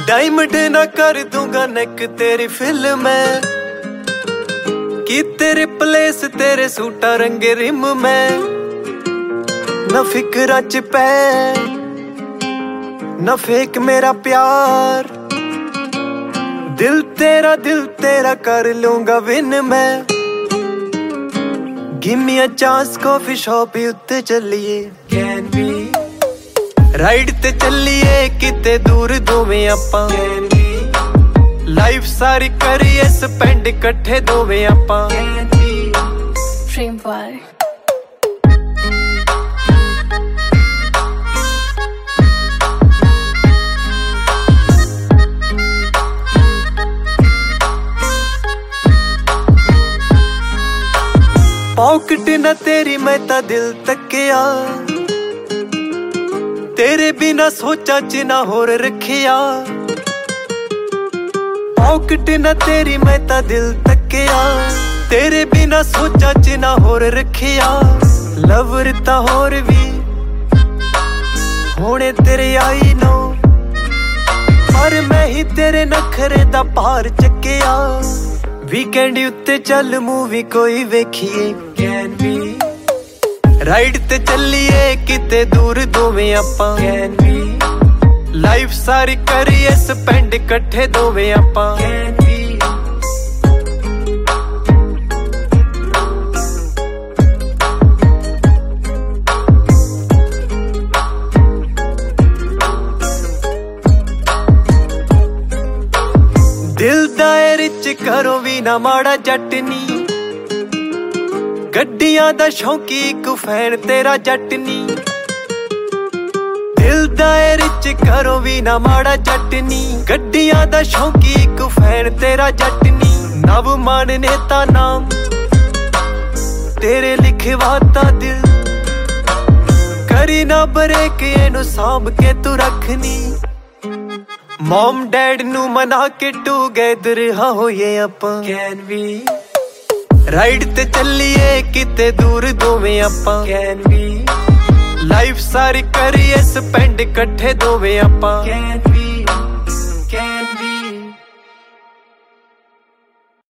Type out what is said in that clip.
Diamond ना कर दूंगा नेक तेरी फिल्म में, कि तेरे प्लेस तेरे सूटा रंगे रिम में। न फिक्रा च पै न फेक मेरा प्यार, दिल तेरा कर लूंगा विन मैं। Give me a chance coffee shop उत्ते चलिए, कैन बी राइड ते चलिए किते दूर दोवें आपां। लाइफ सारी करिए स्पेंड इकट्ठे दोवें आपां। ड्रीम वार पॉकेट न तेरी मैं ता दिल तकिया, तेरे बिना सोचा च ना होर रखिया। पॉकेट न तेरी मैं ता दिल तकिया, तेरे बिना सोचा च ना होर रखिया। लवर ता होर भी होने तेरे आई नो, पर मैं ही तेरे नखरे दा पार चकिया। वीकेंड उत्ते चल मूवी कोई वेखिए, कैन बी राइड ते चलिए किते दूर दोवें आपां। कैन बी लाइफ सारी करिए स्पेंड इकट्ठे दोवें आपां। कैन बी दिल दायर च करो भी ना माड़ा जट नी, गड्डियां दा शौकी इक फैन तेरा जट नी। दिल दायर च करो भी ना माड़ा जट नी, गड्डियां दा शौकी इक फैन तेरा जट नी। नव मान नेता नाम तेरे लिखवाता दिल, करी ना ब्रेक एनू सांभ के तू रखनी। मॉम डैड नू मना के टूगेदर हाँ होइए आपां। कैन बी राइड ते चलिए किते दूर दोवें आपां। कैन बी लाइफ सारी करिए स्पेंड इकट्ठे दोवें आपां। Can be